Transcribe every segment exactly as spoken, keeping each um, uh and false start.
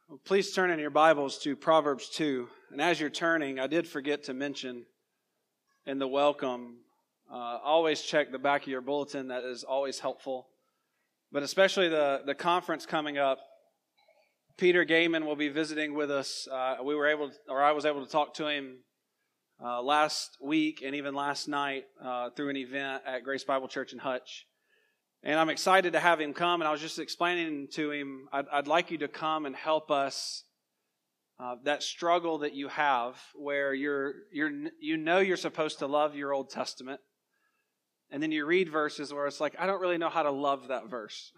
Well, please turn in your Bibles to Proverbs two. And as you're turning, I did forget to mention in the welcome, uh, always check the back of your bulletin. That is always helpful. But especially the, the conference coming up, Peter Gaiman will be visiting with us. Uh, we were able, to, or I was able to talk to him uh, last week and even last night uh, through an event at Grace Bible Church in Hutch. And I'm excited to have him come, and I was just explaining to him, I'd, I'd like you to come and help us, uh, that struggle that you have, where you're, you're, you know you're supposed to love your Old Testament, and then you read verses where it's like, I don't really know how to love that verse.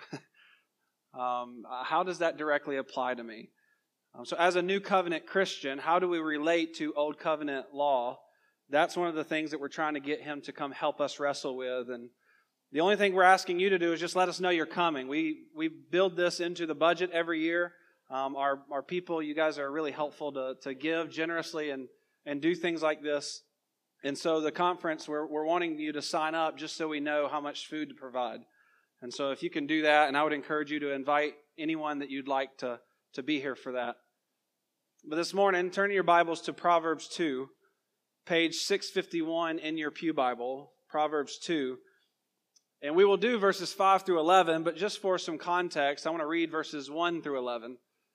um, how does that directly apply to me? Um, so as a New Covenant Christian, how do we relate to Old Covenant law? That's one of the things that we're trying to get him to come help us wrestle with, and the only thing we're asking you to do is just let us know you're coming. We we build this into the budget every year. Um, our our people, you guys are really helpful to to give generously and and do things like this. And so the conference, we're we're wanting you to sign up just so we know how much food to provide. And so if you can do that, and I would encourage you to invite anyone that you'd like to to be here for that. But this morning, turn your Bibles to Proverbs two, page six fifty-one in your pew Bible, Proverbs two. And we will do verses five through eleven, but just for some context, I want to read verses one through eleven.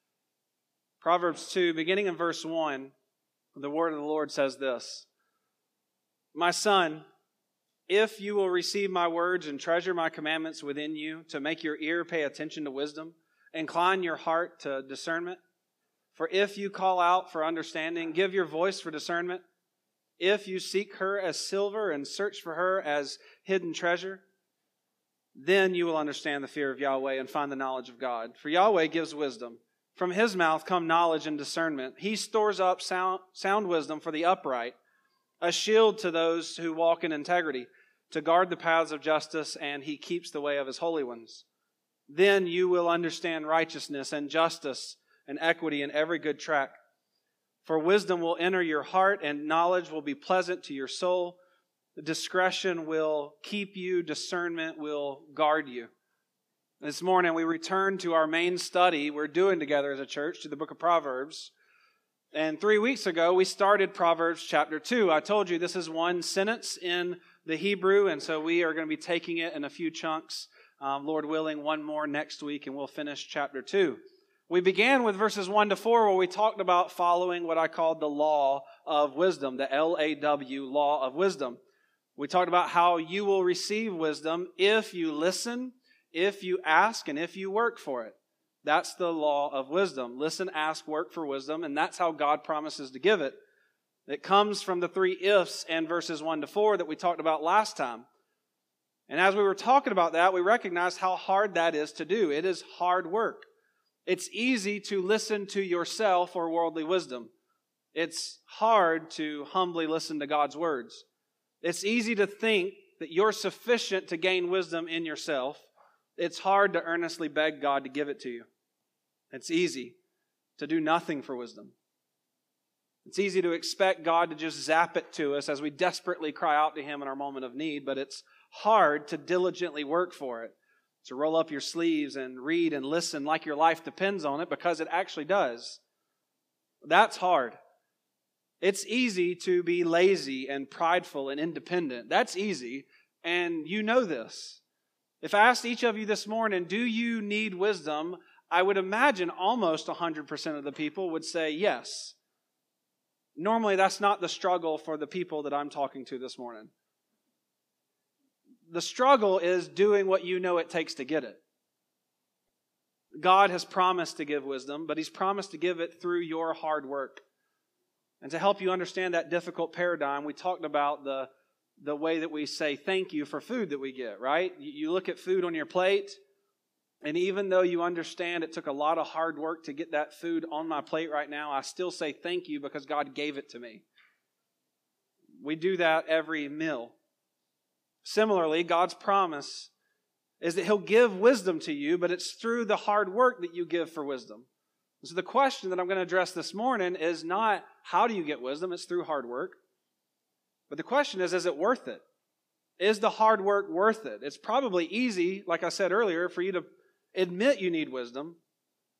Proverbs two, beginning in verse one, the word of the Lord says this: My son, if you will receive my words and treasure my commandments within you, to make your ear pay attention to wisdom, incline your heart to discernment. For if you call out for understanding, give your voice for discernment. If you seek her as silver and search for her as hidden treasure, then you will understand the fear of Yahweh and find the knowledge of God. For Yahweh gives wisdom. From His mouth come knowledge and discernment. He stores up sound, sound wisdom for the upright, a shield to those who walk in integrity, to guard the paths of justice, and He keeps the way of His holy ones. Then you will understand righteousness and justice and equity in every good track. For wisdom will enter your heart, and knowledge will be pleasant to your soul. Discretion will keep you, discernment will guard you. This morning we return to our main study we're doing together as a church, to the book of Proverbs. And three weeks ago we started Proverbs chapter two. I told you this is one sentence in the Hebrew, and so we are going to be taking it in a few chunks. Um, Lord willing, one more next week, and we'll finish chapter two. We began with verses one to four, where we talked about following what I called the law of wisdom, the L A W, law of wisdom. We talked about how you will receive wisdom if you listen, if you ask, and if you work for it. That's the law of wisdom. Listen, ask, work for wisdom, and that's how God promises to give it. It comes from the three ifs in verses one to four that we talked about last time. And as we were talking about that, we recognized how hard that is to do. It is hard work. It's easy to listen to yourself or worldly wisdom. It's hard to humbly listen to God's words. It's easy to think that you're sufficient to gain wisdom in yourself. It's hard to earnestly beg God to give it to you. It's easy to do nothing for wisdom. It's easy to expect God to just zap it to us as we desperately cry out to Him in our moment of need, but it's hard to diligently work for it, to roll up your sleeves and read and listen like your life depends on it, because it actually does. That's hard. It's easy to be lazy and prideful and independent. That's easy, and you know this. If I asked each of you this morning, do you need wisdom? I would imagine almost one hundred percent of the people would say yes. Normally, that's not the struggle for the people that I'm talking to this morning. The struggle is doing what you know it takes to get it. God has promised to give wisdom, but He's promised to give it through your hard work. And to help you understand that difficult paradigm, we talked about the, the way that we say thank you for food that we get, right? You, you look at food on your plate, and even though you understand it took a lot of hard work to get that food on my plate right now, I still say thank you because God gave it to me. We do that every meal. Similarly, God's promise is that He'll give wisdom to you, but it's through the hard work that you give for wisdom. So the question that I'm going to address this morning is not how do you get wisdom, it's through hard work. But the question is, is it worth it? Is the hard work worth it? It's probably easy, like I said earlier, for you to admit you need wisdom.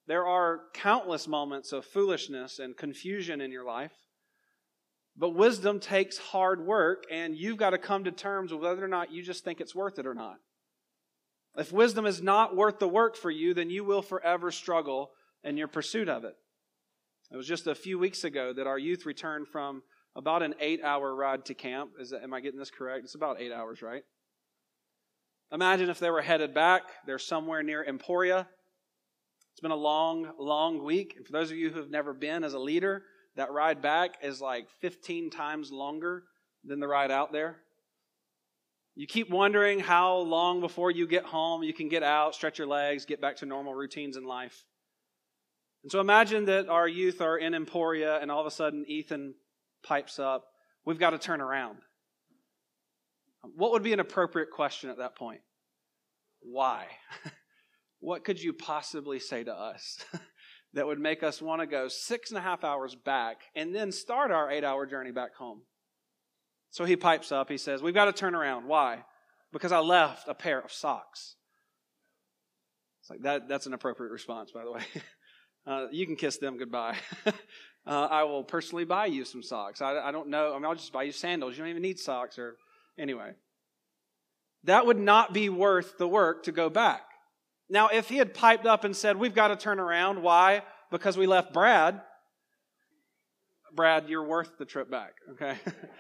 There are countless moments of foolishness and confusion in your life. But wisdom takes hard work, and you've got to come to terms with whether or not you just think it's worth it or not. If wisdom is not worth the work for you, then you will forever struggle in your pursuit of it. It was just a few weeks ago that our youth returned from about an eight-hour ride to camp. Is that, am I getting this correct? It's about eight hours, right? Imagine if they were headed back. They're somewhere near Emporia. It's been a long, long week. And for those of you who have never been as a leader, that ride back is like fifteen times longer than the ride out there. You keep wondering how long before you get home you can get out, stretch your legs, get back to normal routines in life. And so imagine that our youth are in Emporia and all of a sudden Ethan pipes up, we've got to turn around. What would be an appropriate question at that point? Why? What could you possibly say to us that would make us want to go six and a half hours back and then start our eight-hour journey back home? So he pipes up. He says, we've got to turn around. Why? Because I left a pair of socks. It's like that. That's an appropriate response, by the way. Uh, you can kiss them goodbye. uh, I will personally buy you some socks. I, I don't know. I mean, I'll just buy you sandals. You don't even need socks. Or anyway, that would not be worth the work to go back. Now, if he had piped up and said, we've got to turn around. Why? Because we left Brad. Brad, you're worth the trip back. Okay.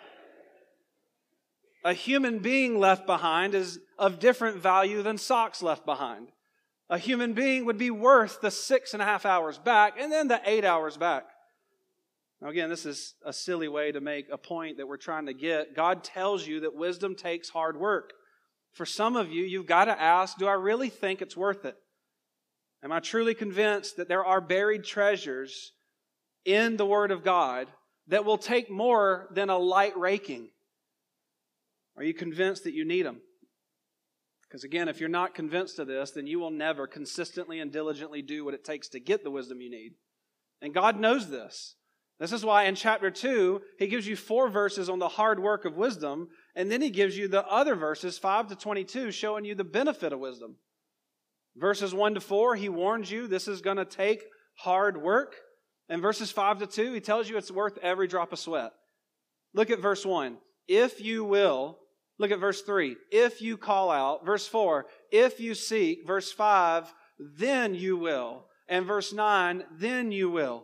A human being left behind is of different value than socks left behind. A human being would be worth the six and a half hours back and then the eight hours back. Now again, this is a silly way to make a point that we're trying to get. God tells you that wisdom takes hard work. For some of you, you've got to ask, do I really think it's worth it? Am I truly convinced that there are buried treasures in the Word of God that will take more than a light raking? Are you convinced that you need them? Because again, if you're not convinced of this, then you will never consistently and diligently do what it takes to get the wisdom you need. And God knows this. This is why in chapter two, He gives you four verses on the hard work of wisdom, and then He gives you the other verses, five to twenty-two, showing you the benefit of wisdom. Verses one to four, He warns you this is going to take hard work. And verses five to two, He tells you it's worth every drop of sweat. Look at verse one. If you will... Look at verse three. If you call out. Verse four. If you seek. Verse five. Then you will. And verse nine. Then you will.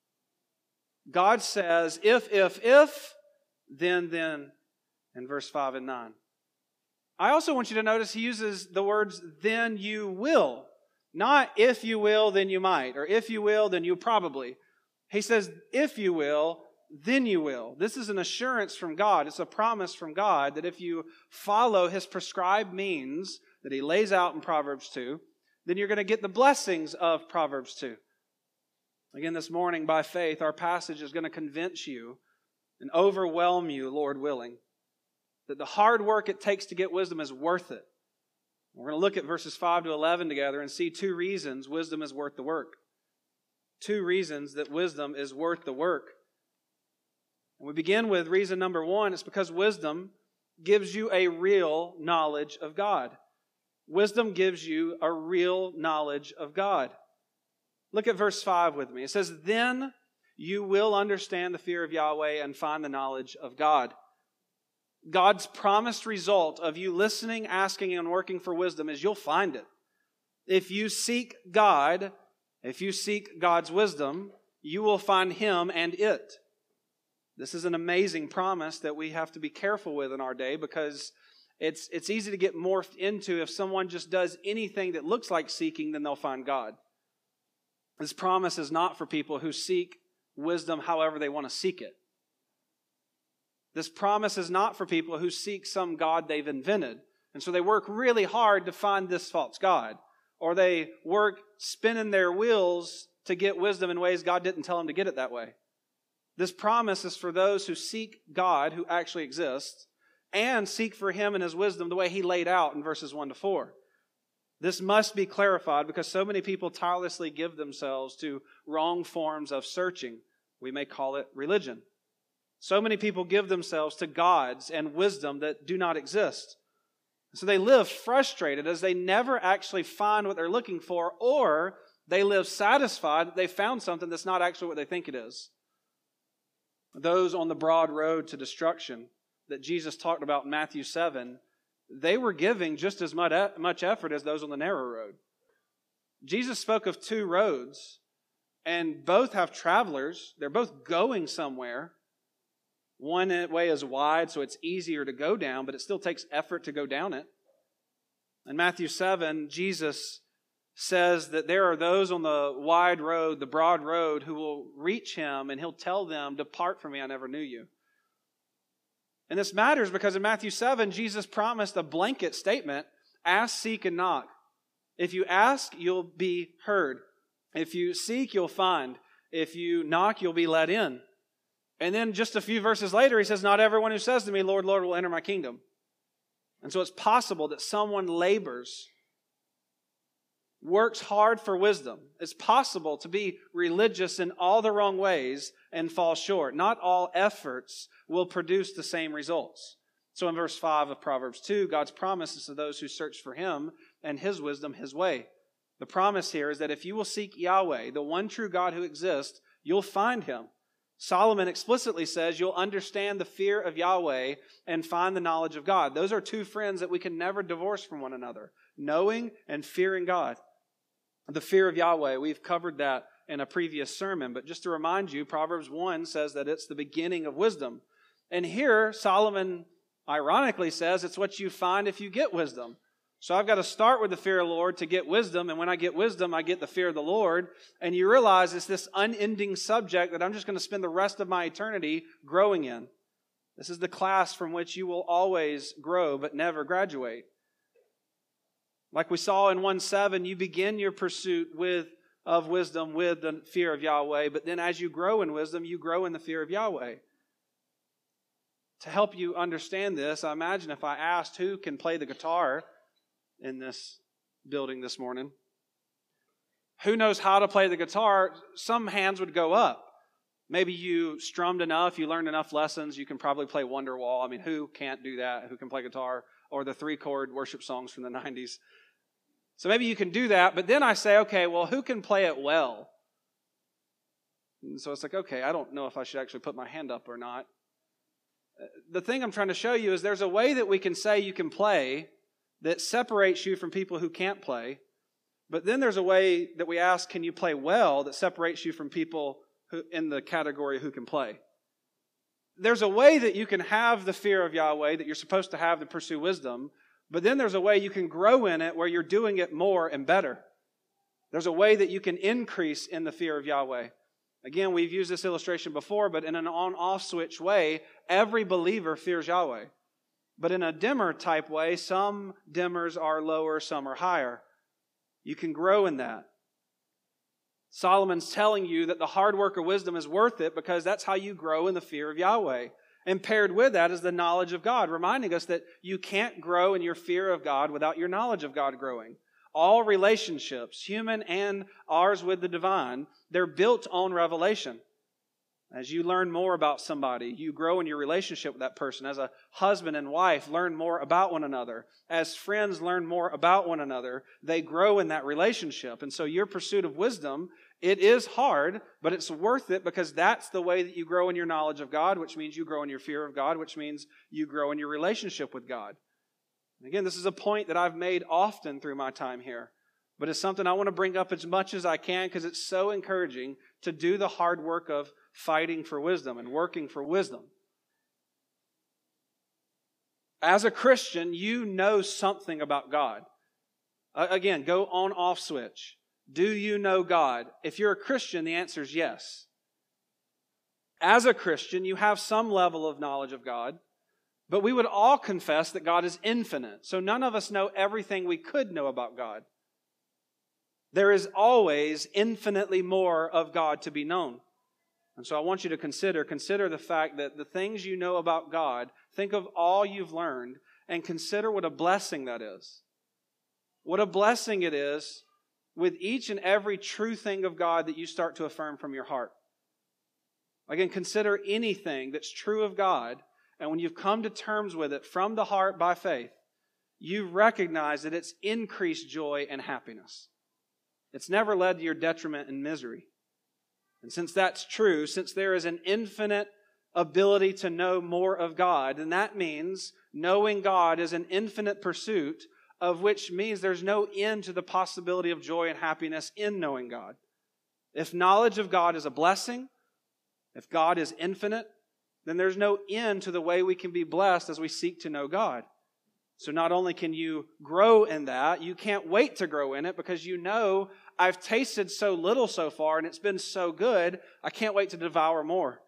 God says, if, if, if, then, then, in verse five and nine. I also want you to notice He uses the words, then you will. Not if you will, then you might. Or if you will, then you probably. He says, if you will, then you will. This is an assurance from God. It's a promise from God that if you follow His prescribed means that He lays out in Proverbs two, then you're going to get the blessings of Proverbs two. Again, this morning, by faith, our passage is going to convince you and overwhelm you, Lord willing, that the hard work it takes to get wisdom is worth it. We're going to look at verses five to eleven together and see two reasons wisdom is worth the work. Two reasons that wisdom is worth the work. And we begin with reason number one. It's because wisdom gives you a real knowledge of God. Wisdom gives you a real knowledge of God. Look at verse five with me. It says, then you will understand the fear of Yahweh and find the knowledge of God. God's promised result of you listening, asking, and working for wisdom is you'll find it. If you seek God, if you seek God's wisdom, you will find Him and it. This is an amazing promise that we have to be careful with in our day because it's, it's easy to get morphed into if someone just does anything that looks like seeking, then they'll find God. This promise is not for people who seek wisdom however they want to seek it. This promise is not for people who seek some God they've invented. And so they work really hard to find this false God. Or they work spinning their wheels to get wisdom in ways God didn't tell them to get it that way. This promise is for those who seek God, who actually exists, and seek for Him and His wisdom the way He laid out in verses one to four. This must be clarified because so many people tirelessly give themselves to wrong forms of searching. We may call it religion. So many people give themselves to gods and wisdom that do not exist. So they live frustrated as they never actually find what they're looking for, or They live satisfied that they found something that's not actually what they think it is. Those on the broad road to destruction that Jesus talked about in Matthew seven, they were giving just as much effort as those on the narrow road. Jesus spoke of two roads, and both have travelers. They're both going somewhere. One way is wide, so it's easier to go down, but it still takes effort to go down it. In Matthew seven, Jesus says that there are those on the wide road, the broad road, who will reach Him, and He'll tell them, "Depart from me, I never knew you." And this matters because in Matthew seven, Jesus promised a blanket statement: ask, seek, and knock. If you ask, you'll be heard. If you seek, you'll find. If you knock, you'll be let in. And then just a few verses later, He says, "Not everyone who says to me, 'Lord, Lord,' will enter my kingdom." And so it's possible that someone labors, works hard for wisdom. It's possible to be religious in all the wrong ways and fall short. Not all efforts will produce the same results. So in verse five of Proverbs two, God's promise is to those who search for Him and His wisdom, His way. The promise here is that if you will seek Yahweh, the one true God who exists, you'll find Him. Solomon explicitly says you'll understand the fear of Yahweh and find the knowledge of God. Those are two friends that we can never divorce from one another, knowing and fearing God. The fear of Yahweh, we've covered that in a previous sermon, but just to remind you, Proverbs one says that it's the beginning of wisdom. And here, Solomon ironically says it's what you find if you get wisdom. So I've got to start with the fear of the Lord to get wisdom, and when I get wisdom, I get the fear of the Lord. And you realize it's this unending subject that I'm just going to spend the rest of my eternity growing in. This is the class from which you will always grow but never graduate. Like we saw in one seven, you begin your pursuit with of wisdom with the fear of Yahweh, but then as you grow in wisdom, you grow in the fear of Yahweh. To help you understand this, I imagine if I asked who can play the guitar in this building this morning, who knows how to play the guitar, some hands would go up. Maybe you strummed enough, you learned enough lessons, you can probably play Wonderwall. I mean, who can't do that? Who can play guitar? Or the three-chord worship songs from the nineties. So maybe you can do that, but then I say, okay, well, who can play it well? And so it's like, okay, I don't know if I should actually put my hand up or not. The thing I'm trying to show you is there's a way that we can say you can play that separates you from people who can't play. But then there's a way that we ask, can you play well, that separates you from people who in the category who can play. There's a way that you can have the fear of Yahweh that you're supposed to have to pursue wisdom, but then there's a way you can grow in it where you're doing it more and better. There's a way that you can increase in the fear of Yahweh. Again, we've used this illustration before, but in an on-off switch way, every believer fears Yahweh. But in a dimmer type way, some dimmers are lower, some are higher. You can grow in that. Solomon's telling you that the hard work of wisdom is worth it because that's how you grow in the fear of Yahweh. And paired with that is the knowledge of God, reminding us that you can't grow in your fear of God without your knowledge of God growing. All relationships, human and ours with the divine, they're built on revelation. As you learn more about somebody, you grow in your relationship with that person. As a husband and wife learn more about one another. As friends learn more about one another, they grow in that relationship. And so your pursuit of wisdom, it is hard, but it's worth it because that's the way that you grow in your knowledge of God, which means you grow in your fear of God, which means you grow in your relationship with God. And again, this is a point that I've made often through my time here, but it's something I want to bring up as much as I can because it's so encouraging to do the hard work of fighting for wisdom and working for wisdom. As a Christian, you know something about God. Uh, again, go on off switch. Do you know God? If you're a Christian, the answer is yes. As a Christian, you have some level of knowledge of God, but we would all confess that God is infinite. So none of us know everything we could know about God. There is always infinitely more of God to be known. And so I want you to consider, consider the fact that the things you know about God, think of all you've learned and consider what a blessing that is. What a blessing it is with each and every true thing of God that you start to affirm from your heart. Again, consider anything that's true of God, and when you've come to terms with it from the heart by faith, you recognize that it's increased joy and happiness. It's never led to your detriment and misery. And since that's true, since there is an infinite ability to know more of God, then that means knowing God is an infinite pursuit, of which means there's no end to the possibility of joy and happiness in knowing God. If knowledge of God is a blessing, if God is infinite, then there's no end to the way we can be blessed as we seek to know God. So not only can you grow in that, you can't wait to grow in it because you know, I've tasted so little so far and it's been so good, I can't wait to devour more.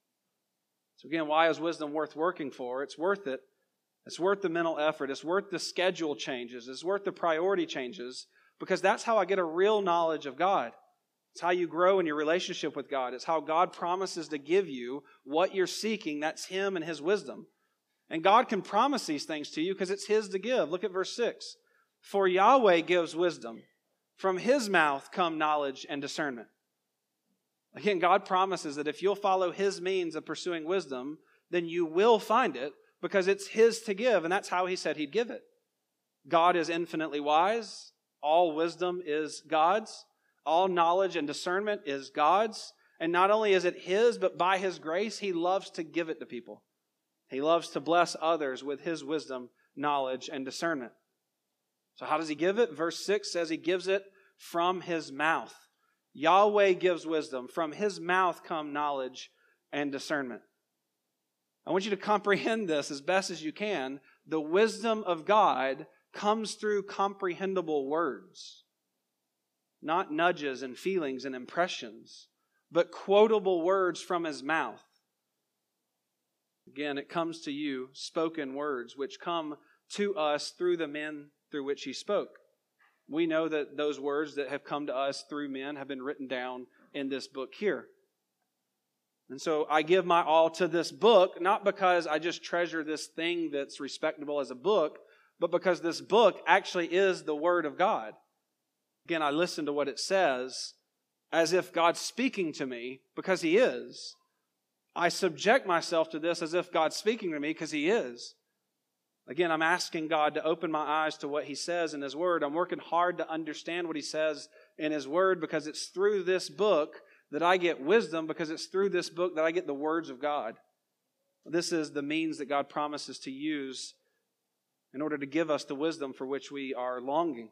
So again, why is wisdom worth working for? It's worth it. It's worth the mental effort. It's worth the schedule changes. It's worth the priority changes because that's how I get a real knowledge of God. It's how you grow in your relationship with God. It's how God promises to give you what you're seeking. That's Him and His wisdom. And God can promise these things to you because it's His to give. Look at verse six. For Yahweh gives wisdom. From His mouth come knowledge and discernment. Again, God promises that if you'll follow His means of pursuing wisdom, then you will find it because it's His to give, and that's how He said He'd give it. God is infinitely wise. All wisdom is God's. All knowledge and discernment is God's. And not only is it His, but by His grace, He loves to give it to people. He loves to bless others with His wisdom, knowledge, and discernment. So how does He give it? Verse six says He gives it from His mouth. Yahweh gives wisdom. From His mouth come knowledge and discernment. I want you to comprehend this as best as you can. The wisdom of God comes through comprehensible words. Not nudges and feelings and impressions, but quotable words from His mouth. Again, it comes to you, spoken words, which come to us through the men through which He spoke. We know that those words that have come to us through men have been written down in this book here. And so I give my all to this book, not because I just treasure this thing that's respectable as a book, but because this book actually is the Word of God. Again, I listen to what it says as if God's speaking to me because He is. I subject myself to this as if God's speaking to me because He is. Again, I'm asking God to open my eyes to what He says in His Word. I'm working hard to understand what He says in His Word because it's through this book that I get wisdom, because it's through this book that I get the words of God. This is the means that God promises to use in order to give us the wisdom for which we are longing.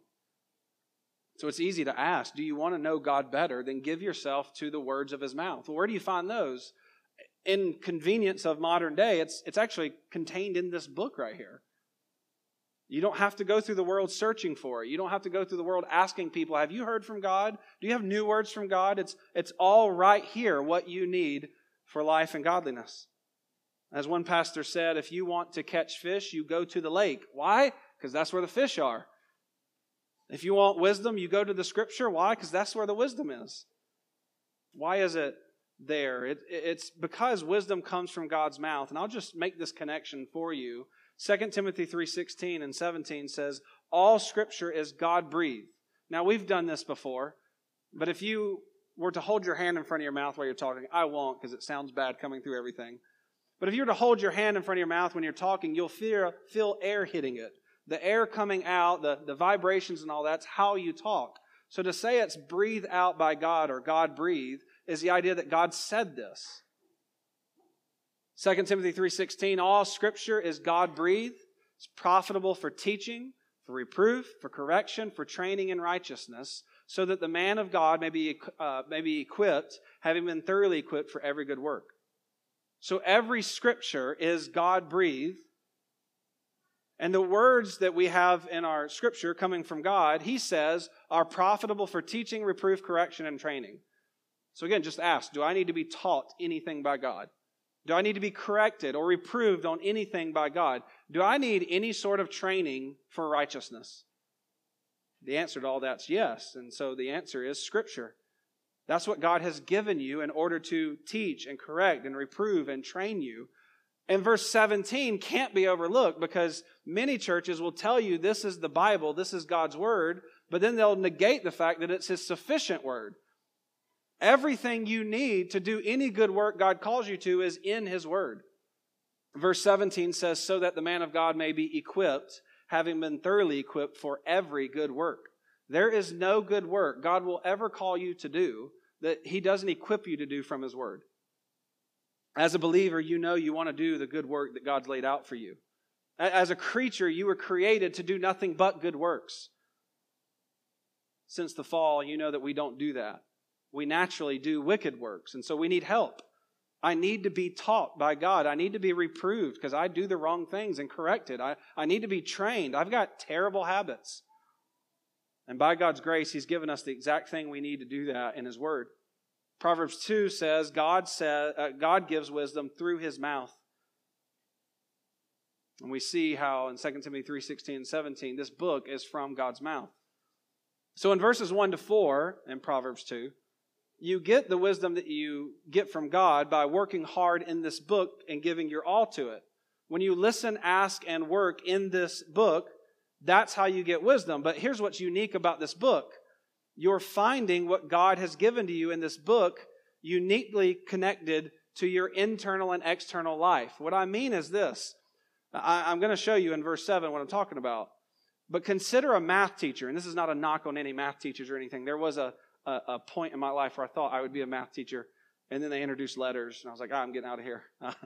So it's easy to ask, do you want to know God better? Then give yourself to the words of His mouth. Well, where do you find those? In convenience of modern day, it's, it's actually contained in this book right here. You don't have to go through the world searching for it. You don't have to go through the world asking people, have you heard from God? Do you have new words from God? It's, it's all right here, what you need for life and godliness. As one pastor said, if you want to catch fish, you go to the lake. Why? Because that's where the fish are. If you want wisdom, you go to the Scripture. Why? Because that's where the wisdom is. Why is it there? It, it's because wisdom comes from God's mouth. And I'll just make this connection for you. Second Timothy three sixteen and seventeen says, all Scripture is God-breathed. Now, we've done this before, but if you were to hold your hand in front of your mouth while you're talking, I won't because it sounds bad coming through everything. But if you were to hold your hand in front of your mouth when you're talking, you'll feel, feel air hitting it. The air coming out, the, the vibrations and all that's how you talk. So to say it's breathed out by God or God breathed is the idea that God said this. Second Timothy three sixteen, all Scripture is God-breathed. It's profitable for teaching, for reproof, for correction, for training in righteousness, so that the man of God may be, uh, may be equipped, having been thoroughly equipped for every good work. So every Scripture is God-breathed. And the words that we have in our Scripture coming from God, He says, are profitable for teaching, reproof, correction, and training. So again, just ask, do I need to be taught anything by God? Do I need to be corrected or reproved on anything by God? Do I need any sort of training for righteousness? The answer to all that's yes. And so the answer is Scripture. That's what God has given you in order to teach and correct and reprove and train you. And verse seventeen can't be overlooked because many churches will tell you this is the Bible, this is God's Word, but then they'll negate the fact that it's His sufficient Word. Everything you need to do any good work God calls you to is in His Word. Verse seventeen says, so that the man of God may be equipped, having been thoroughly equipped for every good work. There is no good work God will ever call you to do that He doesn't equip you to do from His Word. As a believer, you know you want to do the good work that God's laid out for you. As a creature, you were created to do nothing but good works. Since the fall, you know that we don't do that. We naturally do wicked works, and so we need help. I need to be taught by God. I need to be reproved because I do the wrong things and corrected. I, I need to be trained. I've got terrible habits. And by God's grace, He's given us the exact thing we need to do that in His Word. Proverbs two says, God, says, uh, God gives wisdom through His mouth. And we see how in Second Timothy three sixteen and seventeen, this book is from God's mouth. So in verses one to four in Proverbs two, you get the wisdom that you get from God by working hard in this book and giving your all to it. When you listen, ask, and work in this book, that's how you get wisdom. But here's what's unique about this book. You're finding what God has given to you in this book uniquely connected to your internal and external life. What I mean is this. I, I'm going to show you in verse seven what I'm talking about. But consider a math teacher, and this is not a knock on any math teachers or anything. There was a, a, a point in my life where I thought I would be a math teacher, and then they introduced letters, and I was like, ah, I'm getting out of here.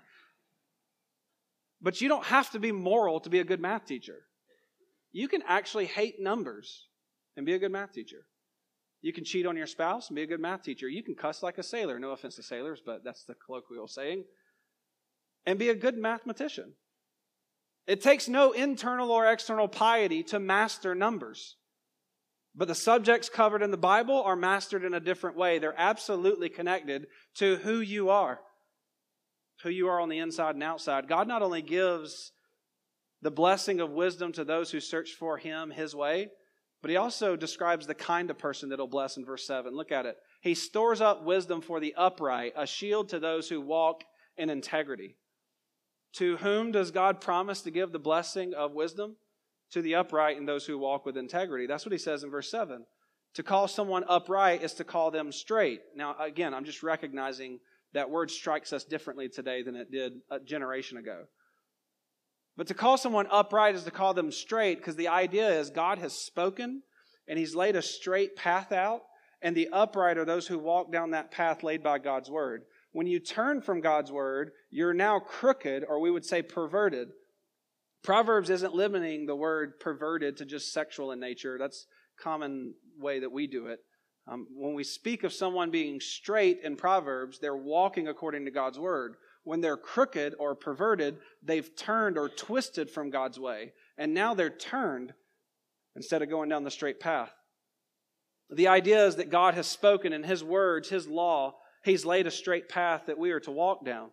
But you don't have to be moral to be a good math teacher. You can actually hate numbers and be a good math teacher. You can cheat on your spouse and be a good math teacher. You can cuss like a sailor. No offense to sailors, but that's the colloquial saying. And be a good mathematician. It takes no internal or external piety to master numbers. But the subjects covered in the Bible are mastered in a different way. They're absolutely connected to who you are. Who you are on the inside and outside. God not only gives the blessing of wisdom to those who search for Him His way, but He also describes the kind of person that He'll bless in verse seven. Look at it. He stores up wisdom for the upright, a shield to those who walk in integrity. To whom does God promise to give the blessing of wisdom? To the upright and those who walk with integrity. That's what He says in verse seven. To call someone upright is to call them straight. Now, again, I'm just recognizing that word strikes us differently today than it did a generation ago. But to call someone upright is to call them straight, because the idea is God has spoken and He's laid a straight path out, and the upright are those who walk down that path laid by God's Word. When you turn from God's Word, you're now crooked, or we would say perverted. Proverbs isn't limiting the word perverted to just sexual in nature. That's a common way that we do it. Um, when we speak of someone being straight in Proverbs, they're walking according to God's Word. When they're crooked or perverted, they've turned or twisted from God's way. And now they're turned instead of going down the straight path. The idea is that God has spoken in His words, His law. He's laid a straight path that we are to walk down.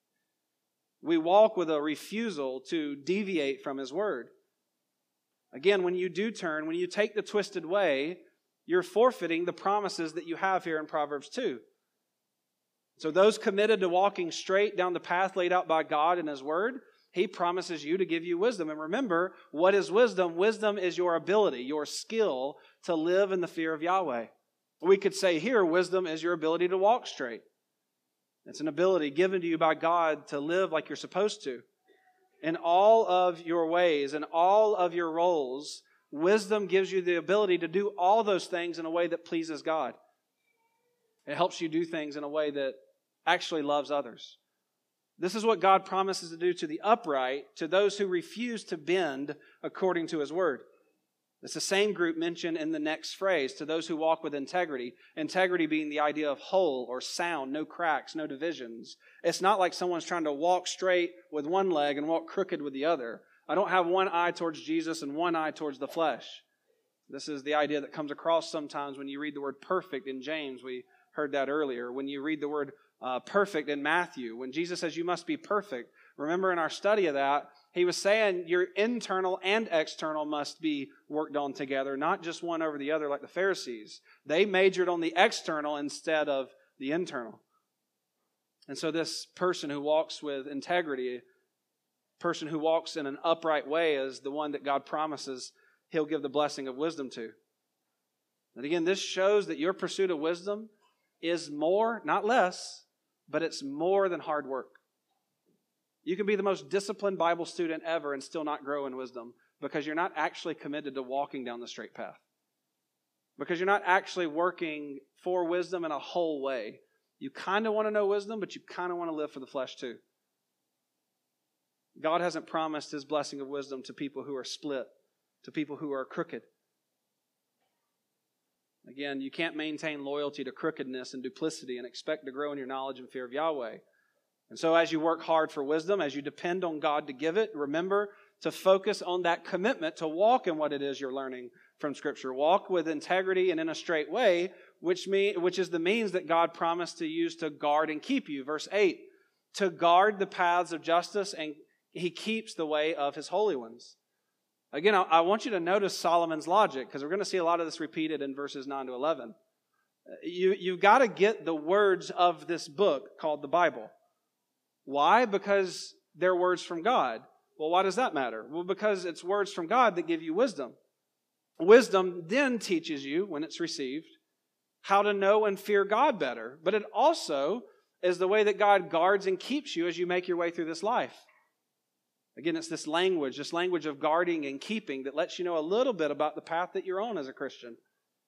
We walk with a refusal to deviate from His Word. Again, when you do turn, when you take the twisted way, you're forfeiting the promises that you have here in Proverbs two. So those committed to walking straight down the path laid out by God in His Word, He promises you to give you wisdom. And remember, what is wisdom? Wisdom is your ability, your skill to live in the fear of Yahweh. We could say here, wisdom is your ability to walk straight. It's an ability given to you by God to live like you're supposed to. In all of your ways, in all of your roles, wisdom gives you the ability to do all those things in a way that pleases God. It helps you do things in a way that actually loves others. This is what God promises to do to the upright, to those who refuse to bend according to His Word. It's the same group mentioned in the next phrase, to those who walk with integrity. Integrity being the idea of whole or sound, no cracks, no divisions. It's not like someone's trying to walk straight with one leg and walk crooked with the other. I don't have one eye towards Jesus and one eye towards the flesh. This is the idea that comes across sometimes when you read the word perfect in James. We heard that earlier. When you read the word uh, perfect in Matthew, when Jesus says you must be perfect, remember in our study of that, He was saying your internal and external must be worked on together, not just one over the other like the Pharisees. They majored on the external instead of the internal. And so this person who walks with integrity, person who walks in an upright way, is the one that God promises He'll give the blessing of wisdom to. And again, this shows that your pursuit of wisdom is more, not less, but it's more than hard work. You can be the most disciplined Bible student ever and still not grow in wisdom because you're not actually committed to walking down the straight path. because you're not actually working for wisdom in a whole way. You kind of want to know wisdom, but you kind of want to live for the flesh too. God hasn't promised His blessing of wisdom to people who are split, to people who are crooked. Again, you can't maintain loyalty to crookedness and duplicity and expect to grow in your knowledge and fear of Yahweh. And so as you work hard for wisdom, as you depend on God to give it, remember to focus on that commitment to walk in what it is you're learning from Scripture. Walk with integrity and in a straight way, which mean, which is the means that God promised to use to guard and keep you. Verse eight, to guard the paths of justice, and He keeps the way of His holy ones. Again, I want you to notice Solomon's logic, because we're going to see a lot of this repeated in verses nine to eleven. You, you've got to get the words of this book called the Bible. Why? Because they're words from God. Well, why does that matter? Well, because it's words from God that give you wisdom. Wisdom then teaches you, when it's received, how to know and fear God better. But it also is the way that God guards and keeps you as you make your way through this life. Again, it's this language, this language of guarding and keeping that lets you know a little bit about the path that you're on as a Christian.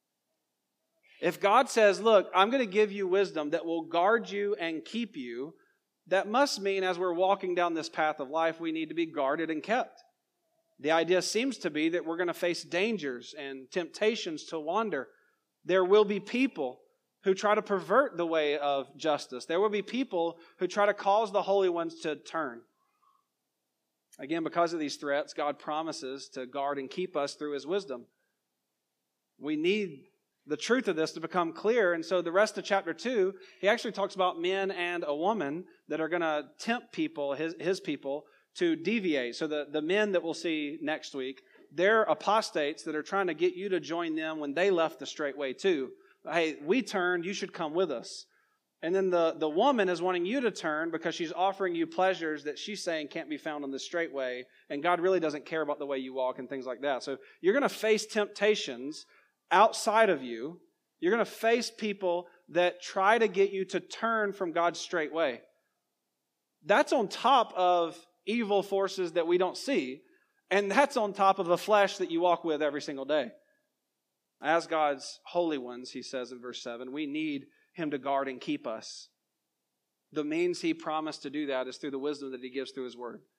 If God says, look, I'm going to give you wisdom that will guard you and keep you, that must mean as we're walking down this path of life, we need to be guarded and kept. The idea seems to be that we're going to face dangers and temptations to wander. There will be people who try to pervert the way of justice. There will be people who try to cause the holy ones to turn. Again, because of these threats, God promises to guard and keep us through His wisdom. We need the truth of this to become clear. And so the rest of chapter two, he actually talks about men and a woman that are going to tempt people, his, his people, to deviate. So the, the men that we'll see next week, they're apostates that are trying to get you to join them when they left the straight way too. Hey, we turned, you should come with us. And then the, the woman is wanting you to turn because she's offering you pleasures that she's saying can't be found on the straight way. And God really doesn't care about the way you walk and things like that. So you're going to face temptations outside of you. You're going to face people that try to get you to turn from God's straight way. That's on top of evil forces that we don't see. And that's on top of a flesh that you walk with every single day. As God's holy ones, he says in verse seven, we need Him to guard and keep us. The means He promised to do that is through the wisdom that He gives through His Word.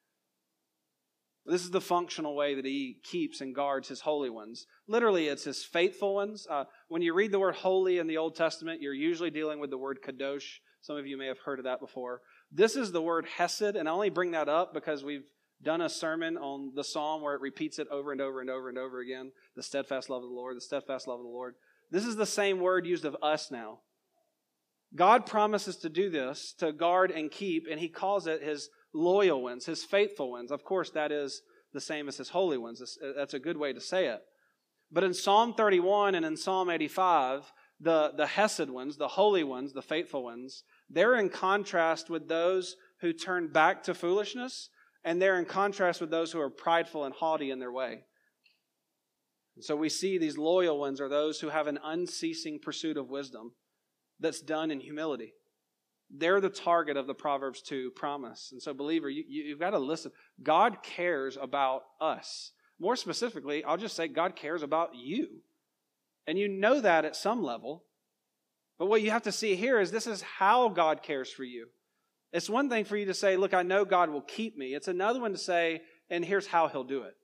This is the functional way that He keeps and guards His holy ones. Literally, it's His faithful ones. Uh, when you read the word holy in the Old Testament, you're usually dealing with the word kadosh. Some of you may have heard of that before. This is the word hesed, and I only bring that up because we've done a sermon on the psalm where it repeats it over and over and over and over again. The steadfast love of the Lord, the steadfast love of the Lord. This is the same word used of us now. God promises to do this, to guard and keep, and He calls it His loyal ones, His faithful ones. Of course, that is the same as His holy ones. That's a good way to say it. But in Psalm thirty-one and in Psalm eighty-five, the, the Hesed ones, the holy ones, the faithful ones, they're in contrast with those who turn back to foolishness, and they're in contrast with those who are prideful and haughty in their way. And so we see these loyal ones are those who have an unceasing pursuit of wisdom that's done in humility. They're the target of the Proverbs two promise. And so, believer, you, you've got to listen. God cares about us. More specifically, I'll just say God cares about you. And you know that at some level. But what you have to see here is this is how God cares for you. It's one thing for you to say, look, I know God will keep me. It's another one to say, and here's how He'll do it.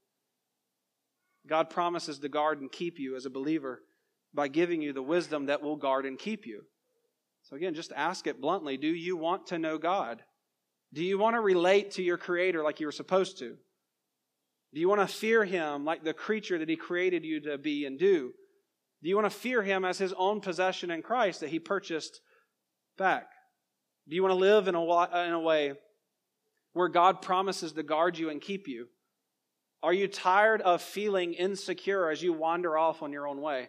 God promises to guard and keep you as a believer by giving you the wisdom that will guard and keep you. So again, just ask it bluntly. Do you want to know God? Do you want to relate to your Creator like you were supposed to? Do you want to fear Him like the creature that He created you to be and do? Do you want to fear Him as His own possession in Christ that He purchased back? Do you want to live in a, in a way where God promises to guard you and keep you? Are you tired of feeling insecure as you wander off on your own way?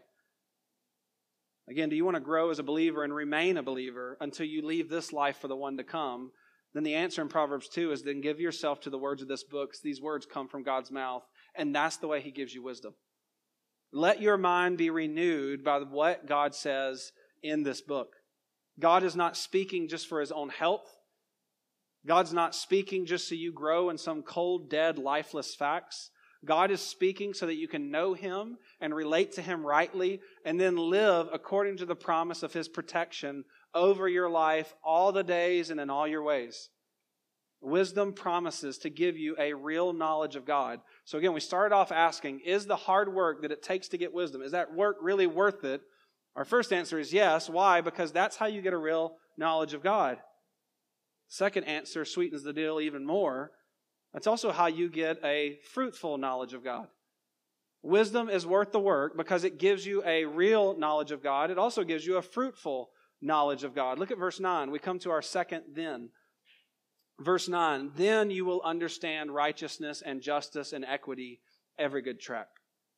Again, do you want to grow as a believer and remain a believer until you leave this life for the one to come? Then the answer in Proverbs two is then give yourself to the words of this book. These words come from God's mouth, and that's the way He gives you wisdom. Let your mind be renewed by what God says in this book. God is not speaking just for His own health. God's not speaking just so you grow in some cold, dead, lifeless facts. God is speaking so that you can know Him and relate to Him rightly, and then live according to the promise of His protection over your life all the days and in all your ways. Wisdom promises to give you a real knowledge of God. So again, we started off asking, is the hard work that it takes to get wisdom, is that work really worth it? Our first answer is yes. Why? Because that's how you get a real knowledge of God. Second answer sweetens the deal even more. That's also how you get a fruitful knowledge of God. Wisdom is worth the work because it gives you a real knowledge of God. It also gives you a fruitful knowledge of God. Look at verse nine. We come to our second then. Verse nine, then you will understand righteousness and justice and equity, every good track.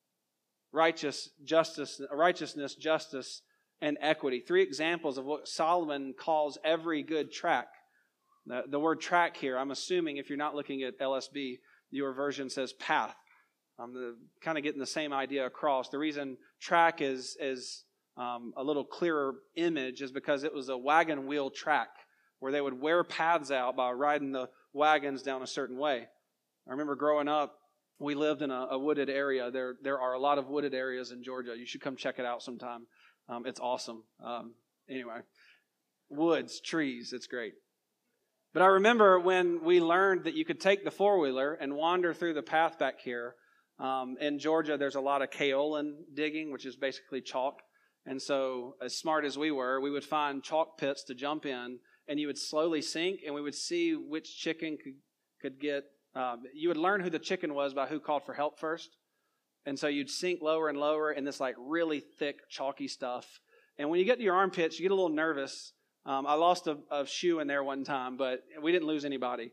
Righteous, justice, righteousness, justice, and equity. Three examples of what Solomon calls every good track. The, the word track here, I'm assuming if you're not looking at L S B, your version says path. I'm the, kind of getting the same idea across. The reason track is, is um, a little clearer image is because it was a wagon wheel track where they would wear paths out by riding the wagons down a certain way. I remember growing up, we lived in a, a wooded area. There there are a lot of wooded areas in Georgia. You should come check it out sometime. Um, it's awesome. Um, anyway, woods, trees, it's great. But I remember when we learned that you could take the four-wheeler and wander through the path back here. Um, in Georgia, there's a lot of kaolin digging, which is basically chalk. And so, as smart as we were, we would find chalk pits to jump in, and you would slowly sink, and we would see which chicken could, could get, um, you would learn who the chicken was by who called for help first. And so you'd sink lower and lower in this like really thick, chalky stuff. And when you get to your armpits, you get a little nervous. Um, I lost a, a shoe in there one time, but we didn't lose anybody.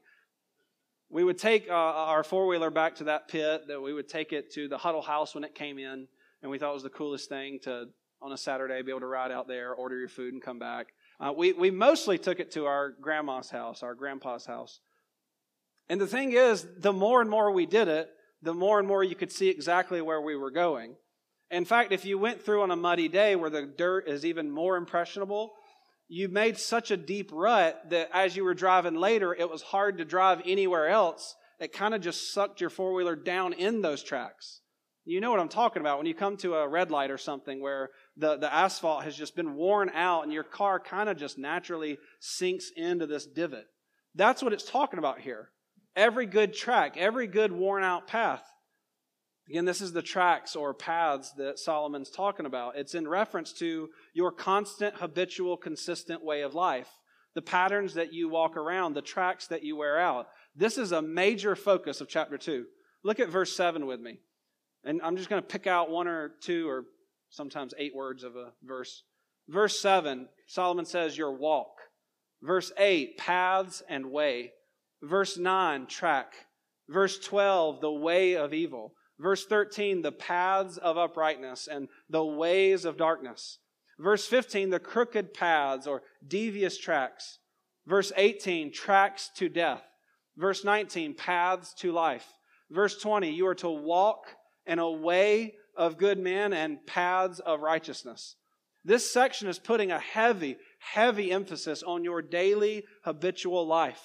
We would take uh, our four-wheeler back to that pit, that we would take it to the Huddle House when it came in, and we thought it was the coolest thing to, on a Saturday, be able to ride out there, order your food, and come back. Uh, we, we mostly took it to our grandma's house, our grandpa's house. And the thing is, the more and more we did it, the more and more you could see exactly where we were going. In fact, if you went through on a muddy day where the dirt is even more impressionable, you made such a deep rut that as you were driving later, it was hard to drive anywhere else. It kind of just sucked your four-wheeler down in those tracks. You know what I'm talking about when you come to a red light or something where the, the asphalt has just been worn out and your car kind of just naturally sinks into this divot. That's what it's talking about here. Every good track, every good worn out path. Again, this is the tracks or paths that Solomon's talking about. It's in reference to your constant, habitual, consistent way of life. The patterns that you walk around, the tracks that you wear out. This is a major focus of chapter two. Look at verse seven with me. And I'm just going to pick out one or two or sometimes eight words of a verse. Verse seven, Solomon says, your walk. Verse eight, paths and way. Verse nine, track. Verse twelve, the way of evil. Verse thirteen, the paths of uprightness and the ways of darkness. Verse fifteen, the crooked paths or devious tracks. Verse eighteen, tracks to death. Verse nineteen, paths to life. Verse twenty, you are to walk in a way of good men and paths of righteousness. This section is putting a heavy, heavy emphasis on your daily, habitual life.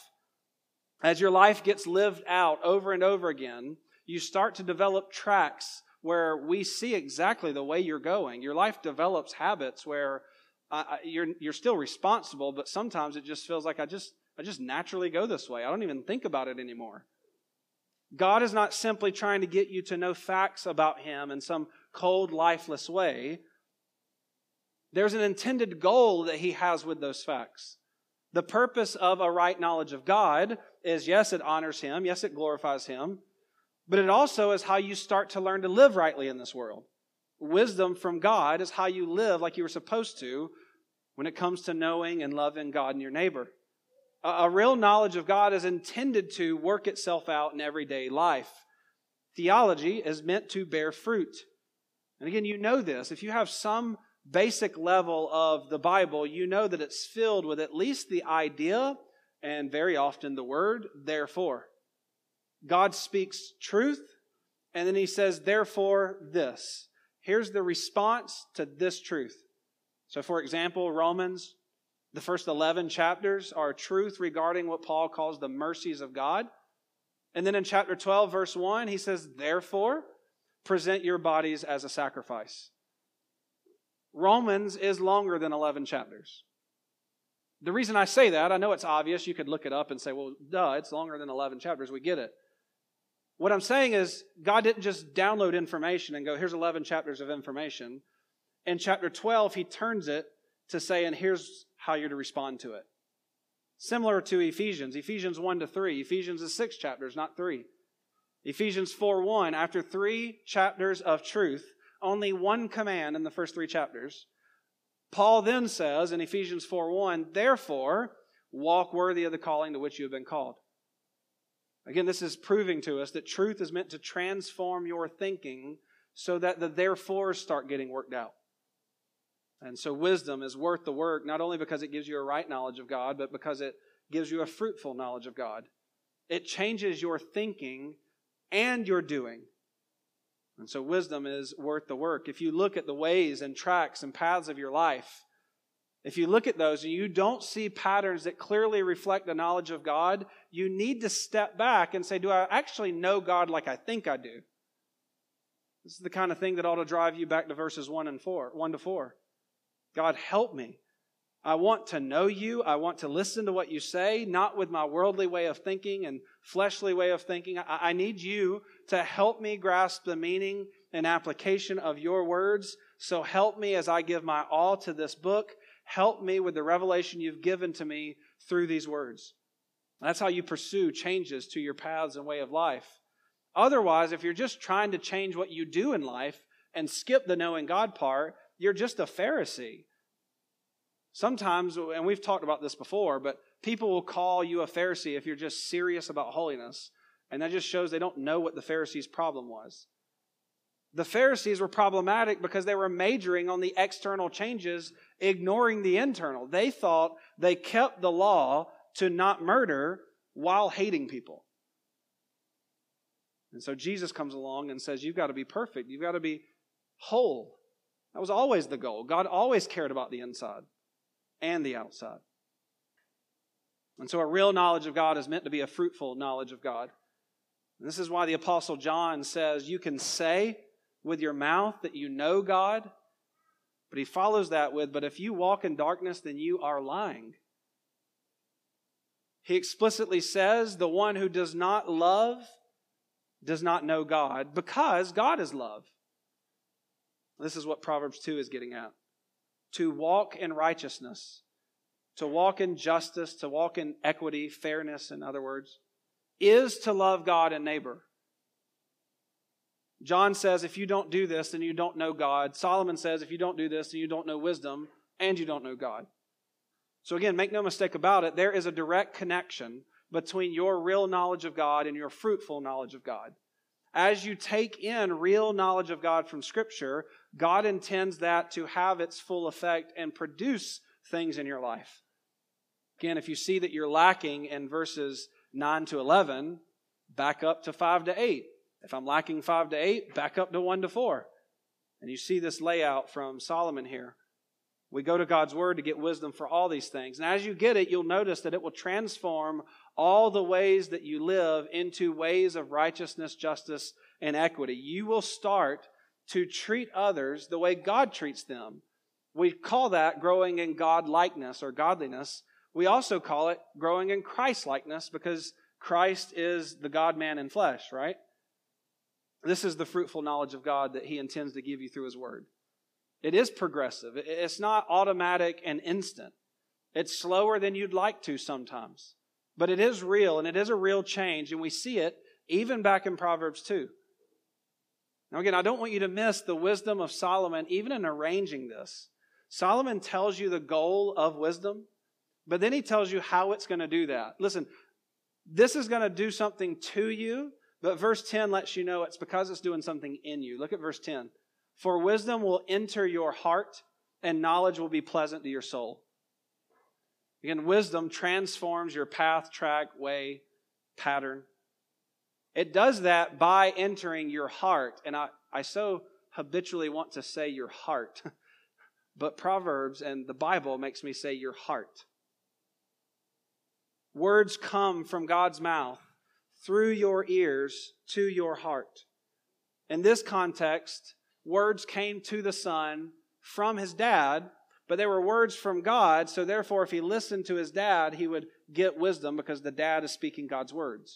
As your life gets lived out over and over again, you start to develop tracks where we see exactly the way you're going. Your life develops habits where uh, you're you're still responsible, but sometimes it just feels like I just I just naturally go this way. I don't even think about it anymore. God is not simply trying to get you to know facts about Him in some cold, lifeless way. There's an intended goal that He has with those facts. The purpose of a right knowledge of God is, yes, it honors Him. Yes, it glorifies Him. But it also is how you start to learn to live rightly in this world. Wisdom from God is how you live like you were supposed to when it comes to knowing and loving God and your neighbor. A, a real knowledge of God is intended to work itself out in everyday life. Theology is meant to bear fruit. And again, you know this. If you have some basic level of the Bible, you know that it's filled with at least the idea and very often the word, therefore. God speaks truth, and then He says, therefore, this. Here's the response to this truth. So, for example, Romans, the first eleven chapters are truth regarding what Paul calls the mercies of God. And then in chapter twelve, verse one, he says, therefore, present your bodies as a sacrifice. Romans is longer than eleven chapters. The reason I say that, I know it's obvious. You could look it up and say, well, duh, it's longer than eleven chapters. We get it. What I'm saying is, God didn't just download information and go, here's eleven chapters of information. In chapter twelve, he turns it to say, and here's how you're to respond to it. Similar to Ephesians. Ephesians one to three. Ephesians is six chapters, not three. Ephesians four one, after three chapters of truth, only one command in the first three chapters. Paul then says in Ephesians four one, therefore, walk worthy of the calling to which you have been called. Again, this is proving to us that truth is meant to transform your thinking so that the therefores start getting worked out. And so wisdom is worth the work, not only because it gives you a right knowledge of God, but because it gives you a fruitful knowledge of God. It changes your thinking and your doing. And so wisdom is worth the work. If you look at the ways and tracks and paths of your life, if you look at those and you don't see patterns that clearly reflect the knowledge of God, you need to step back and say, do I actually know God like I think I do? This is the kind of thing that ought to drive you back to verses one and four, one to four. God, help me. I want to know you. I want to listen to what you say, not with my worldly way of thinking and fleshly way of thinking. I, I need you to help me grasp the meaning and application of your words. So help me as I give my all to this book. Help me with the revelation you've given to me through these words. That's how you pursue changes to your paths and way of life. Otherwise, if you're just trying to change what you do in life and skip the knowing God part, you're just a Pharisee. Sometimes, and we've talked about this before, but people will call you a Pharisee if you're just serious about holiness. And that just shows they don't know what the Pharisees' problem was. The Pharisees were problematic because they were majoring on the external changes, ignoring the internal. They thought they kept the law to not murder while hating people. And so Jesus comes along and says, you've got to be perfect. You've got to be whole. That was always the goal. God always cared about the inside and the outside. And so a real knowledge of God is meant to be a fruitful knowledge of God. And this is why the Apostle John says you can say with your mouth that you know God, but he follows that with, but if you walk in darkness, then you are lying. He explicitly says the one who does not love does not know God, because God is love. This is what Proverbs two is getting at. To walk in righteousness, to walk in justice, to walk in equity, fairness, in other words, is to love God and neighbor. John says if you don't do this, then you don't know God. Solomon says if you don't do this, then you don't know wisdom and you don't know God. So again, make no mistake about it, there is a direct connection between your real knowledge of God and your fruitful knowledge of God. As you take in real knowledge of God from Scripture, God intends that to have its full effect and produce things in your life. Again, if you see that you're lacking in verses nine to eleven, back up to five to eight. If I'm lacking five to eight, back up to one to four. And you see this layout from Solomon here. We go to God's Word to get wisdom for all these things. And as you get it, you'll notice that it will transform all the ways that you live into ways of righteousness, justice, and equity. You will start to treat others the way God treats them. We call that growing in God-likeness or godliness. We also call it growing in Christ-likeness because Christ is the God-man in flesh, right? This is the fruitful knowledge of God that He intends to give you through His Word. It is progressive. It's not automatic and instant. It's slower than you'd like to sometimes. But it is real, and it is a real change, and we see it even back in Proverbs two. Now again, I don't want you to miss the wisdom of Solomon even in arranging this. Solomon tells you the goal of wisdom, but then he tells you how it's going to do that. Listen, this is going to do something to you, but verse ten lets you know it's because it's doing something in you. Look at verse ten. For wisdom will enter your heart, and knowledge will be pleasant to your soul. Again, wisdom transforms your path, track, way, pattern. It does that by entering your heart. And I, I so habitually want to say your heart. But Proverbs and the Bible makes me say your heart. Words come from God's mouth through your ears to your heart. In this context, words came to the son from his dad, but they were words from God, so therefore if he listened to his dad, he would get wisdom because the dad is speaking God's words.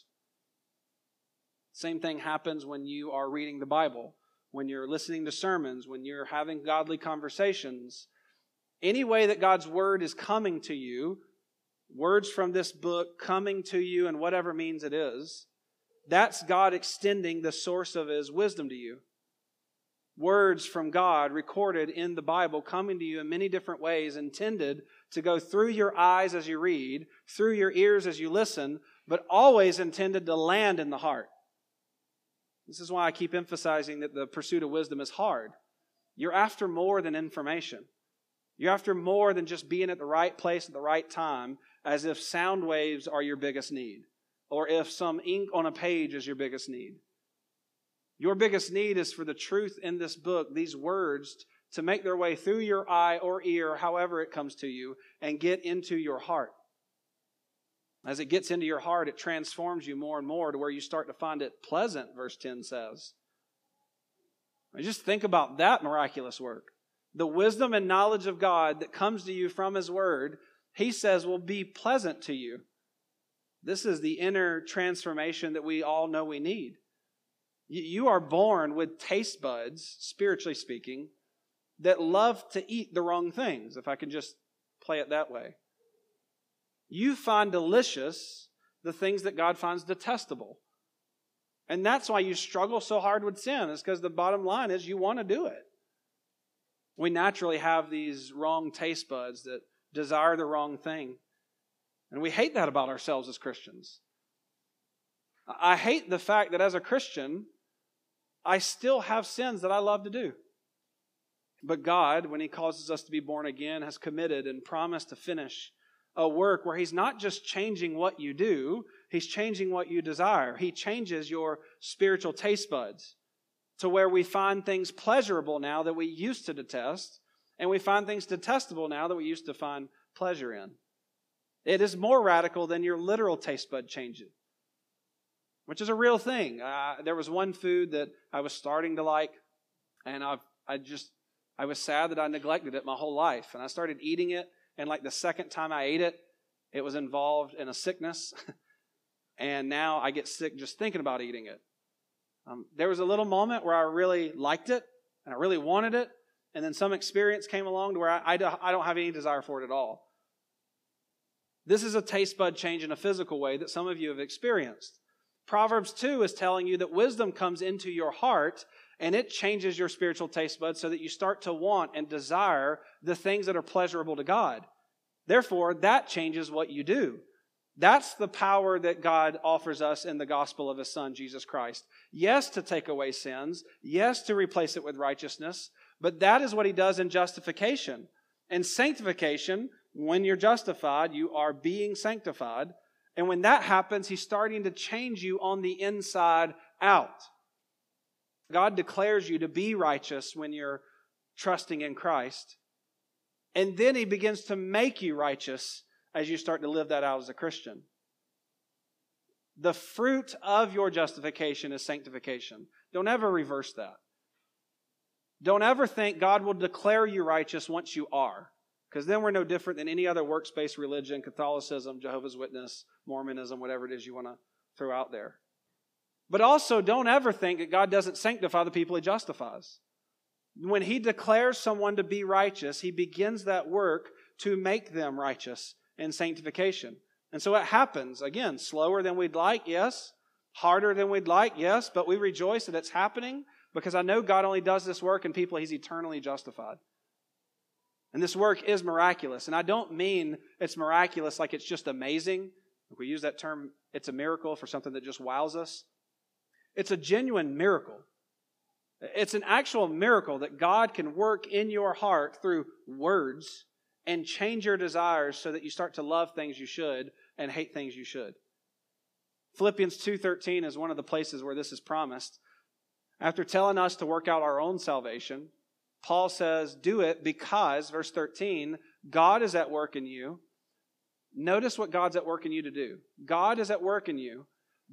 Same thing happens when you are reading the Bible, when you're listening to sermons, when you're having godly conversations. Any way that God's word is coming to you, words from this book coming to you in whatever means it is, that's God extending the source of His wisdom to you. Words from God recorded in the Bible coming to you in many different ways, intended to go through your eyes as you read, through your ears as you listen, but always intended to land in the heart. This is why I keep emphasizing that the pursuit of wisdom is hard. You're after more than information. You're after more than just being at the right place at the right time, as if sound waves are your biggest need, or if some ink on a page is your biggest need. Your biggest need is for the truth in this book, these words, to make their way through your eye or ear, however it comes to you, and get into your heart. As it gets into your heart, it transforms you more and more to where you start to find it pleasant, verse ten says. I just think about that miraculous work. The wisdom and knowledge of God that comes to you from His Word, He says will be pleasant to you. This is the inner transformation that we all know we need. You are born with taste buds, spiritually speaking, that love to eat the wrong things, if I can just play it that way. You find delicious the things that God finds detestable. And that's why you struggle so hard with sin, is because the bottom line is you want to do it. We naturally have these wrong taste buds that desire the wrong thing. And we hate that about ourselves as Christians. I hate the fact that as a Christian, I still have sins that I love to do. But God, when He causes us to be born again, has committed and promised to finish a work where He's not just changing what you do, He's changing what you desire. He changes your spiritual taste buds to where we find things pleasurable now that we used to detest, and we find things detestable now that we used to find pleasure in. It is more radical than your literal taste bud changing, which is a real thing. Uh, there was one food that I was starting to like, and I I just, I was sad that I neglected it my whole life. And I started eating it, and like the second time I ate it, it was involved in a sickness. And now I get sick just thinking about eating it. Um, there was a little moment where I really liked it, and I really wanted it, and then some experience came along to where I, I, don't, I don't have any desire for it at all. This is a taste bud change in a physical way that some of you have experienced. Proverbs two is telling you that wisdom comes into your heart, and it changes your spiritual taste buds so that you start to want and desire the things that are pleasurable to God. Therefore, that changes what you do. That's the power that God offers us in the gospel of His Son, Jesus Christ. Yes, to take away sins. Yes, to replace it with righteousness. But that is what He does in justification. In sanctification, when you're justified, you are being sanctified. And when that happens, He's starting to change you on the inside out. God declares you to be righteous when you're trusting in Christ. And then He begins to make you righteous as you start to live that out as a Christian. The fruit of your justification is sanctification. Don't ever reverse that. Don't ever think God will declare you righteous once you are. Because then we're no different than any other works-based religion, Catholicism, Jehovah's Witness, Mormonism, whatever it is you want to throw out there. But also, don't ever think that God doesn't sanctify the people He justifies. When He declares someone to be righteous, He begins that work to make them righteous in sanctification. And so it happens, again, slower than we'd like, yes. Harder than we'd like, yes. But we rejoice that it's happening because I know God only does this work in people He's eternally justified. And this work is miraculous. And I don't mean it's miraculous like it's just amazing. If we use that term, it's a miracle for something that just wows us. It's a genuine miracle. It's an actual miracle that God can work in your heart through words and change your desires so that you start to love things you should and hate things you should. Philippians two thirteen is one of the places where this is promised. After telling us to work out our own salvation, Paul says, do it because, verse thirteen, God is at work in you. Notice what God's at work in you to do. God is at work in you,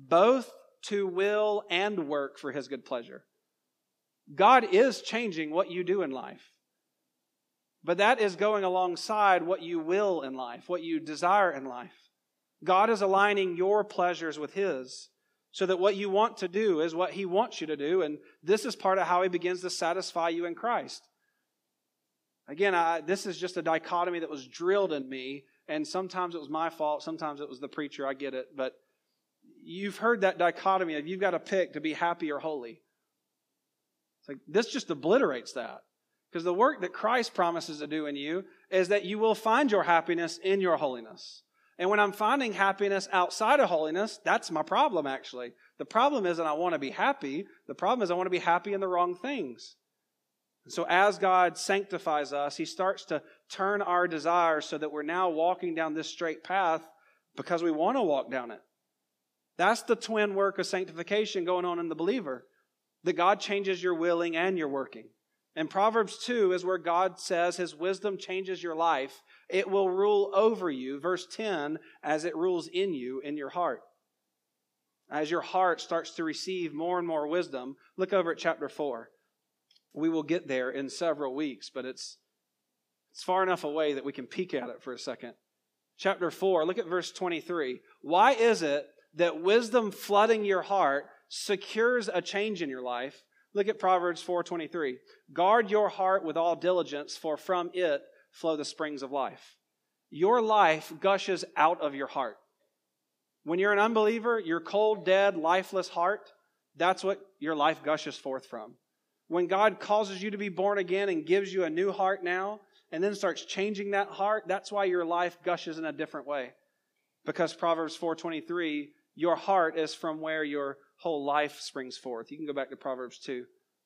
both to will and work for His good pleasure. God is changing what you do in life. But that is going alongside what you will in life, what you desire in life. God is aligning your pleasures with His so that what you want to do is what He wants you to do. And this is part of how He begins to satisfy you in Christ. Again, I, this is just a dichotomy that was drilled in me. And sometimes it was my fault. Sometimes it was the preacher. I get it. But you've heard that dichotomy of you've got to pick to be happy or holy. It's like this just obliterates that. Because the work that Christ promises to do in you is that you will find your happiness in your holiness. And when I'm finding happiness outside of holiness, that's my problem, actually. The problem isn't I want to be happy. The problem is I want to be happy in the wrong things. And so as God sanctifies us, He starts to turn our desires so that we're now walking down this straight path because we want to walk down it. That's the twin work of sanctification going on in the believer. That God changes your willing and your working. And Proverbs two is where God says His wisdom changes your life. It will rule over you, verse ten, as it rules in you, in your heart. As your heart starts to receive more and more wisdom, look over at chapter four. We will get there in several weeks, but it's, it's far enough away that we can peek at it for a second. Chapter four, look at verse twenty-three. Why is it that wisdom flooding your heart secures a change in your life? Look at Proverbs four twenty-three. Guard your heart with all diligence, for from it flow the springs of life. Your life gushes out of your heart. When you're an unbeliever, your cold, dead, lifeless heart, that's what your life gushes forth from. When God causes you to be born again and gives you a new heart now, and then starts changing that heart, that's why your life gushes in a different way. Because Proverbs four twenty-three, your heart is from where your whole life springs forth. You can go back to Proverbs two.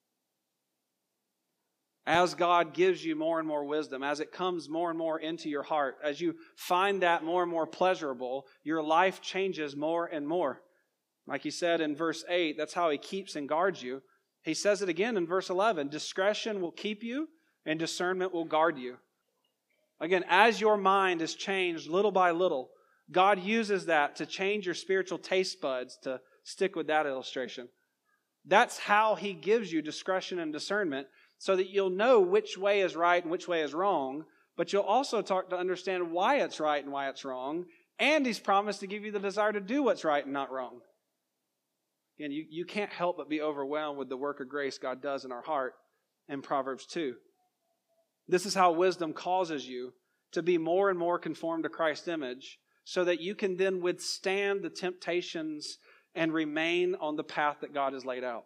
As God gives you more and more wisdom, as it comes more and more into your heart, as you find that more and more pleasurable, your life changes more and more. Like He said in verse eight, that's how He keeps and guards you. He says it again in verse eleven, discretion will keep you and discernment will guard you. Again, as your mind is changed little by little, God uses that to change your spiritual taste buds, to stick with that illustration. That's how He gives you discretion and discernment so that you'll know which way is right and which way is wrong, but you'll also start to understand why it's right and why it's wrong, and He's promised to give you the desire to do what's right and not wrong. Again, you, you can't help but be overwhelmed with the work of grace God does in our heart in Proverbs two. This is how wisdom causes you to be more and more conformed to Christ's image so that you can then withstand the temptations and remain on the path that God has laid out.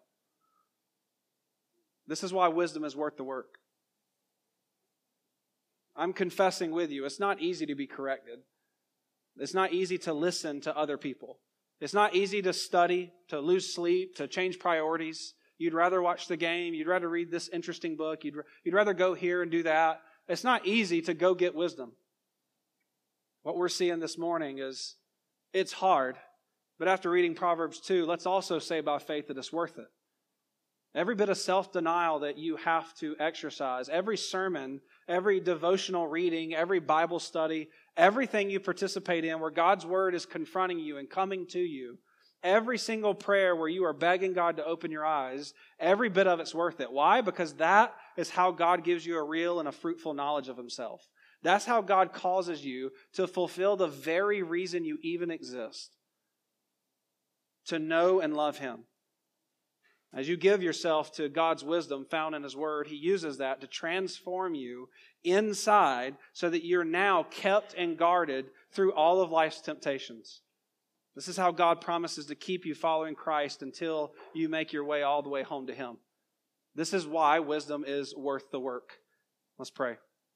This is why wisdom is worth the work. I'm confessing with you, it's not easy to be corrected. It's not easy to listen to other people. It's not easy to study, to lose sleep, to change priorities. You'd rather watch the game. You'd rather read this interesting book. You'd, you'd rather go here and do that. It's not easy to go get wisdom. What we're seeing this morning is it's hard. But after reading Proverbs two, let's also say by faith that it's worth it. Every bit of self-denial that you have to exercise, every sermon, every devotional reading, every Bible study, everything you participate in where God's Word is confronting you and coming to you, every single prayer where you are begging God to open your eyes, every bit of it's worth it. Why? Because that is how God gives you a real and a fruitful knowledge of Himself. That's how God causes you to fulfill the very reason you even exist. To know and love Him. As you give yourself to God's wisdom found in His Word, He uses that to transform you inside so that you're now kept and guarded through all of life's temptations. This is how God promises to keep you following Christ until you make your way all the way home to Him. This is why wisdom is worth the work. Let's pray.